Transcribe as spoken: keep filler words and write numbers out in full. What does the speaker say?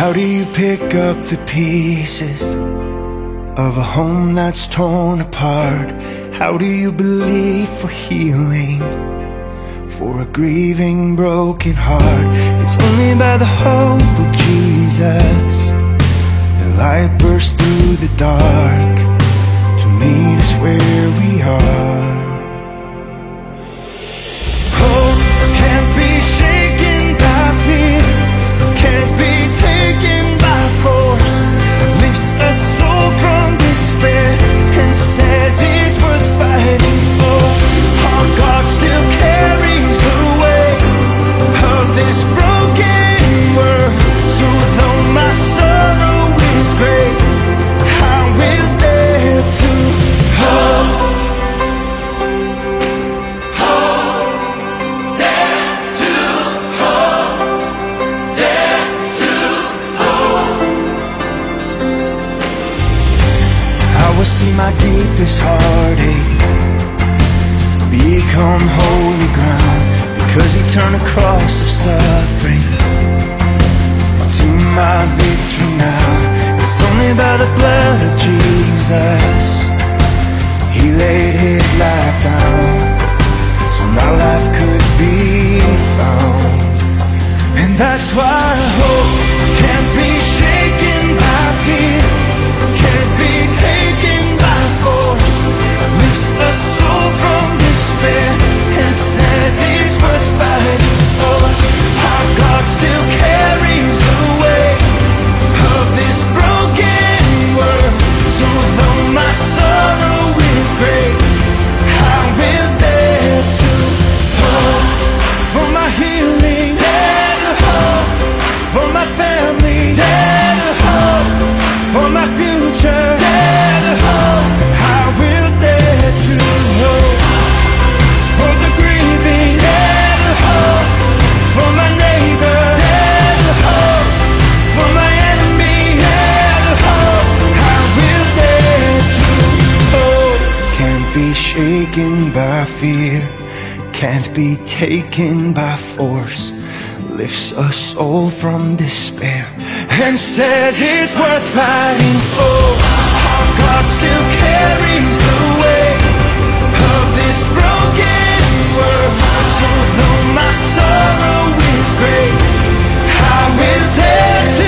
How do you pick up the pieces of a home that's torn apart? How do you believe for healing for a grieving broken heart? It's only by the hope of Jesus the light bursts through the dark to meet us where we are. Hope can't be shaken by fear, can't be taken by force, lifts a soul from despair and says it's worth fighting for. Our God still carries the weight of this broken world. So though my sorrow is great, I will dare to hope. See my deepest heartache become holy ground, because he turned a cross of suffering into my victory now. It's only by the blood of Jesus. He laid his life down so my life could be found. And that's why hope can't be shaken by fear, can't be taken by force, lifts a soul from despair and says it's worth fighting for. Our God still carries the weight of this broken world. So though my sorrow is great, I will dare to hope for my healing, dare to hope for my family, dare to hope for my future, dare to hope. I will dare to hope for the grieving, dare to hope for my neighbor, dare to hope for my enemy, dare to hope. I will dare to hope. Can't be shaken by fear, can't be taken by force, lifts a soul from despair and says it's worth fighting for. Our God still carries the weight of this broken world. So though my sorrow is great, I will dare to